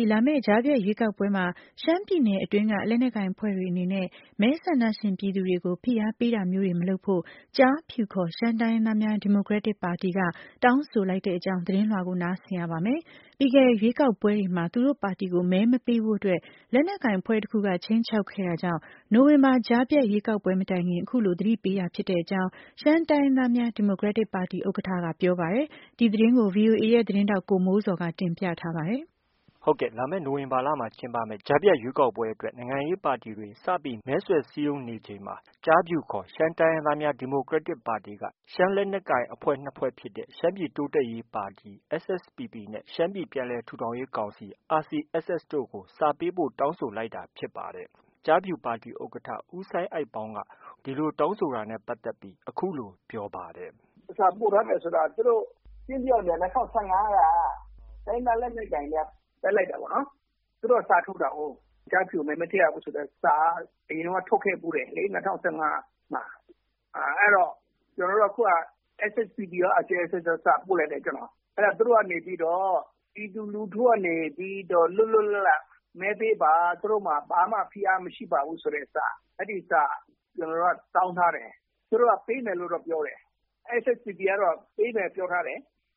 လာမယ့်ကြားဖြတ်ရွေးကောက်ပွဲမှာရှမ်းပြည်နယ်အတွင်းကလက်နက်ကိုင်အဖွဲ့တွေအနေနဲ့မဲဆန္ဒရှင်ပြည်သူတွေကိုဖိအားပေးတာမျိုးတွေမလုပ်ဖို့ကျားဖြူခေါ်ရှမ်းတိုင်းရင်းသားများဒီမိုကရက်တစ်ပါတီကတောင်းဆိုလိုက်တဲ့အကြောင်းသတင်းလွှာကိုနားဆင်ရပါမယ်။ပြီးခဲ့တဲ့ရွေးကောက်ပွဲတွေမှာသူတို့ပါတီကိုမဲမပေးဖို့အတွက်လက်နက်ကိုင်အဖွဲ့တစ်ခုကခြိမ်းခြောက်ခဲ့တာကြောင့်နိုဝင်ဘာကြားဖြတ်ရွေးကောက်ပွဲမတိုင်ခင်အခုလိုသတိပေးတာဖြစ်တဲ့အကြောင်းရှမ်းတိုင်းရင်းသားများဒီမိုကရက်တစ်ပါတီဥက္ကဋ္ဌကပြောပါတယ်။ဒီသတင်းကို VOA ရဲ့သတင်းထောက်ကိုမိုးစော်ကတင်ပြထားပါတယ်။ဟုတ်ကဲ့လာမယ့်နိုဝင်ဘာလမှာကျင်းပမယ့်ကြားဖြတ်ရွေးကောက်ပွဲအတွက်နိုင်ငံရေးပါတီတွေစပြီးမဲဆွယ်စည်းရုံးနေချိန်မှာကျားဖြူခေါ်ရှမ်းတိုင်းရင်းသားများဒီမိုကရက်တစ်ပါတီကရှမ်းလက်နက်ကိုင်အဖွဲ့နှစ်ဖွဲ့ဖြစ်တဲ့ရှမ်းပြည်တိုးတက်ရေးပါတီ SSPP နဲ့ရှမ်းပြည်ပြန်လည်ထူထောင်ရေးကောင်စီ RCSS တို့ကိုစာပေးပို့တောင်းဆိုလိုက်တာဖြစ်ပါတယ်။ကျားဖြူပါတီဥက္ကဋ္ဌဦးစိုင်းအိုက်ပေါင်းကဒီလိုတောင်းဆိုတာနဲ့ပတ်သက်ပြီးအခုလိုပြောပါတယ်။စာပို့ထားတယ်ဆိုတာသူတို့ရှင်းပြတယ်2015ကတိုင်းသားလက်နက်ကိုင်တွေကတက်လိုက်တာပေါ့နော်။သူတို့စာထုတ်တာဟုတ်ကျားဖြူမဲမထည့်ရဘူးဆိုတော့စာအရင်ကထုတ်ခဲ့ပူတယ်လေ2015မှာအဲ့တော့ကျွန်တော်တို့အခုက SSPD ရော RCSS စာပို့လိုက်တယ်ကျွန်တော်အဲ့ဒါသူတို့ကနေပြီးတော့ပြည်သူလူထုကနေပြီးတော့လွတ်လွတ်လပ်လပ်မဲပေးပါသူတို့မှာဘာမှဖိအားမရှိပါဘူးဆိုတဲ့စာအဲ့ဒီစာကျွန်တော်တို့ကတောင်းထားတယ်သူတို့ကပေးမယ်လို့တော့ပြောတယ် SSPD ကတော့ပေးမယ်ပြောထားတယ်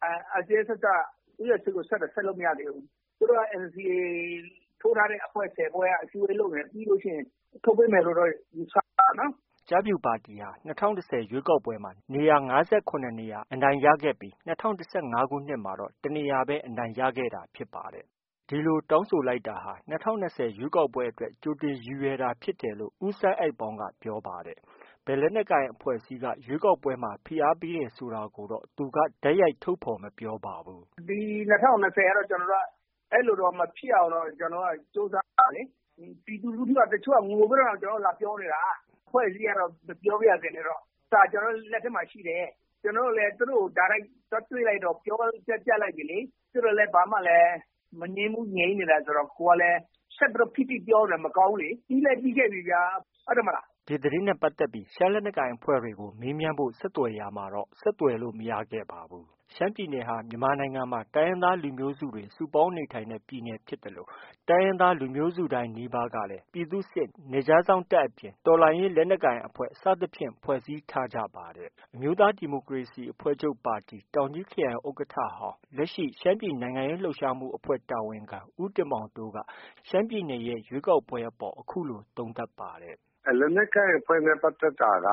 RCSS ကသူရဲ့စစ်ကိုဆက်လို့မရသေးဘူးသူတို့က NCA ထိုးထားတဲ့အဖွဲ့10ဖွဲ့ကအစည်းအဝေးလုပ်နေပြီးလို့ရှိရင်ထုတ်ပေးမယ်လို့တော့ယူဆတာနော်ကျားဖြူပါတီဟာ2010ရွေးကောက်ပွဲမှာနေရာ58နေရာအနိုင်ရခဲ့ပြီး2015ခုနှစ်မှာတော့တနေရာပဲအနိုင်ရခဲ့တာဖြစ်ပါတယ်။ဒီလိုတောင်းဆိုလိုက်တာဟာ2020ရွေးကောက်ပွဲအတွက်ကြိုတင်ရည်ရွယ်တာဖြစ်တယ်လို့ဦးစိုင်းအိုက်ပေါင်းကပြောပါတယ်။ဘယ်လက်နက်ကိုင်အဖွဲ့အစည်းကရွေးကောက်ပွဲမှာဖိအားပေးတယ်ဆိုတာကိုတော့သူကတိုက်ရိုက်ထုတ်ဖော်မပြောပါဘူး။ဒီ2020ကတော့ကျွန်တော်တို့ကအဲ့လိုတော့မဖြစ်အောင်တော့ကျွန်တော်ကစူးစမ်းပါလေပြည်သူလူထုကတချို့ကငိုပြီးတော့ကျွန်တော်လာပြောနေတာဖွဲ့စည်းကတော့ပြောပြရတယ်လေတော့စာကျွန်တော်လက်ထက်မှာရှိတယ်ကျွန်တော်လည်းသူတို့ဒါတိုင်းတွေ့လိုက်တော့ပြောပြလိုက်ပြီလေသူတို့လည်းဘာမှလည်းမငြင်းဘူးငြိမ်းနေတာဆိုတော့ကိုကလည်းဆက်ပြီးဖိပြောတယ်မကောင်းလေပြီးလည်းပြီးခဲ့ပြီဗျာဟုတ်တယ်မလားဒီသတင်းနဲ့ပတ်သက်ပြီးရှမ်းလက်နက်ကိုင်အဖွဲ့တွေကိုမေးမြန်းဖို့ဆက်သွယ်ရမှာတော့ဆက်သွယ်လို့မရခဲ့ပါဘူး။ရှမ်းပြည်နယ်ဟာမြန်မာနိုင်ငံမှာတိုင်းရင်းသားလူမျိုးစုတွေစုပေါင်းနေထိုင်တဲ့ပြည်နယ်ဖြစ်တယ်လို့တိုင်းရင်းသားလူမျိုးစုတိုင်းနီးပါးကလည်းပြည်သူ့စစ်နယ်ခြားစောင့်တပ်အပြင်တော်လှန်ရေးလက်နက်ကိုင်အဖွဲ့စသဖြင့်ဖွဲ့စည်းထားကြပါတယ်။အမျိုးသားဒီမိုကရေစီအဖွဲ့ချုပ်ပါတီတောင်ကြီးခရိုင်ဥက္ကဋ္ဌဟောင်းလက်ရှိရှမ်းပြည်နိုင်ငံရေးလှုပ်ရှားမှုအဖွဲ့တာဝန်ခံဦးတင်မောင်တိုးကရှမ်းပြည်နယ်ရဲ့ရွေးကောက်ပွဲအပေါ်အခုလိုသုံးသပ်ပါတယ်။လက်နက်ကိုင်အဖွဲ့နဲ့ပတ်သက်တာက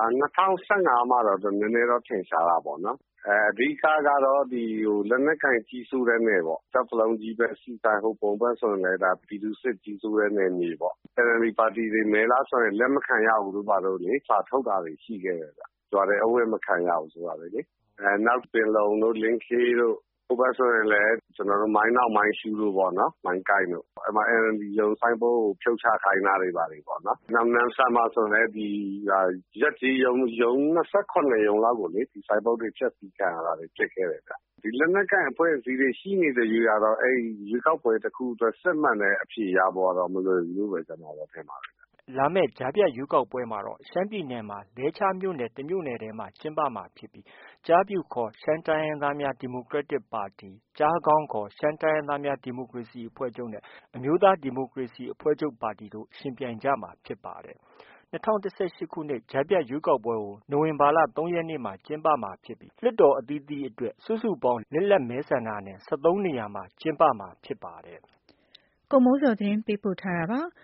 2015မှာတော့နည်းနည်းတော့ထင်ရှားတာပေါ့နော်။အဓိကကတော့လက်နက်ကိုင်ကြီးစိုးတဲ့နယ်ပေါ့။ကျောက်ဖလုံးကြီးဘက်စီဆိုင်ဟိုပုံဘက်ဆိုရင်လည်းဒါပြည်သူစစ်ကြီးစိုးတဲ့နယ်မြေပေါ့။ NLD ပါတီတွေမဲလားဆိုရင်လက်မခံရဘူးလို့ပါတော့လေစာထုတ်တာတွေရှိခဲ့တယ်ဗျ။ကြွားတဲ့အဝတ်မခံရဘူးဆိုတာလေ။နောက်ပင်လုံတို့လင်းခေးတို့ဟိုဘက်ဆိုရင်လည်းကျွန်တော်တို့မိုင်းနောက်မိုင်းရှူးတို့ပေါ့နော်မိုင်းကိုင်းတို့အဲ့မှာ NLD ရုံဆိုင်ဖို့ဖြုတ်ချခိုင်းတာတွေပါလေပေါ့နော်နောက်နန်းဆမ်းမှာဆိုရင်လည်းရက်ကြီးရုံ28ရုံလောက်ကိုလေဒီဆိုင်ပုတ်တွေချက်ပြီးခံရတာတွေဖြစ်ခဲ့တယ်ဗျဒီလက်နက်ကိုင်အဖွဲ့အစည်းတွေရှိနေတဲ့ယူရတော့အဲ့ရွေးကောက်ပွဲတစ်ခုအတွက်စစ်မှန်တဲ့အဖြေရပေါ်တော့မလို့ဘူးပဲကျွန်တော်တော့ထင်ပါတယ်လာမယ့်ကြားဖြတ်ရွေးကောက်ပွဲမှာတော့ရှမ်းပြည်နယ်မှာလဲချမြို့နယ်တစ်မြို့နယ်ထဲမှာကျင်းပမှာဖြစ်ပြီးကျားဖြူခေါ်ရှမ်းတိုင်းရင်းသားများဒီမိုကရက်တစ်ပါတီကျားခေါင်းခေါ်ရှမ်းတိုင်းရင်းသားများဒီမိုကရေစီအဖွဲ့ချုပ်နဲ့အမျိုးသားဒီမိုကရေစီအဖွဲ့ချုပ်ပါတီတို့ယှဉ်ပြိုင်ကြမှာဖြစ်ပါတယ်။2018ခုနှစ်ကြားဖြတ်ရွေးကောက်ပွဲကိုနိုဝင်ဘာလ3ရက်နေ့မှာကျင်းပမှာဖြစ်ပြီးလွှတ်တော်အသီးသီးအတွက်စုစုပေါင်းလက်လက်မဲဆန္ဒနယ်13နေရာမှာကျင်းပမှာဖြစ်ပါတယ်။ကိုမိုးစော်သတင်းပေးပို့ထားတာပါ။